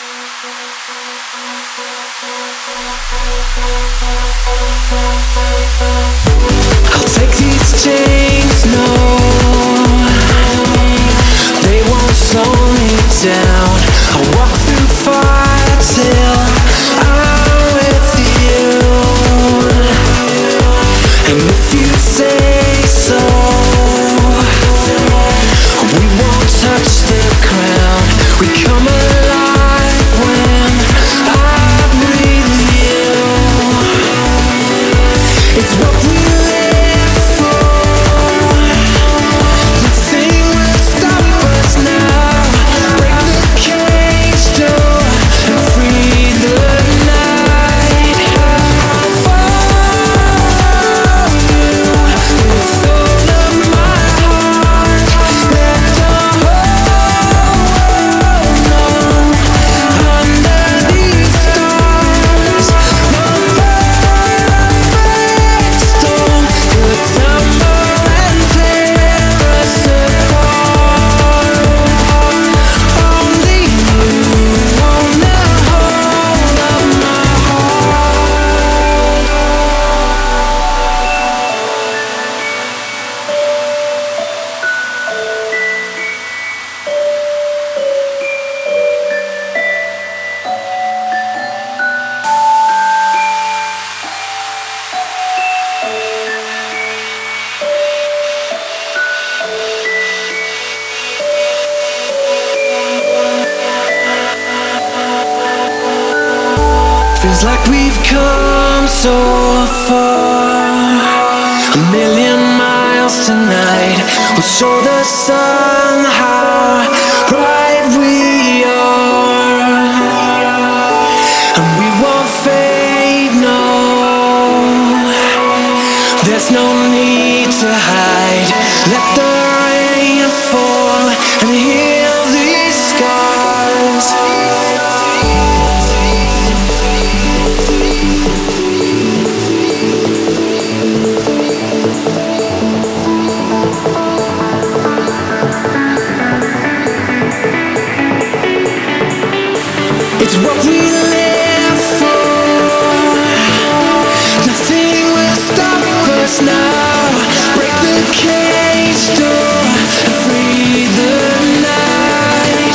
I'll take these chains, no, they won't slow me down. I'll walk through fire till I'm with you. And if you say so, we won't touch the ground. We come alive when I breathe you. It's what we live for. Nothing will stop us now. Break the cage door and free the night. I'll follow you with all of my heart. Let the whole world know under these stars, the perfect storm will tumble and tear us apart. Only you own the whole of my Feels like we've come so far. A million miles tonight will show the sun how right we are. And we won't fade, no. There's no need to hide. Let the rain fall and heal these scars. It's what we live for. Nothing will stop us now. Break the cage door and free the night.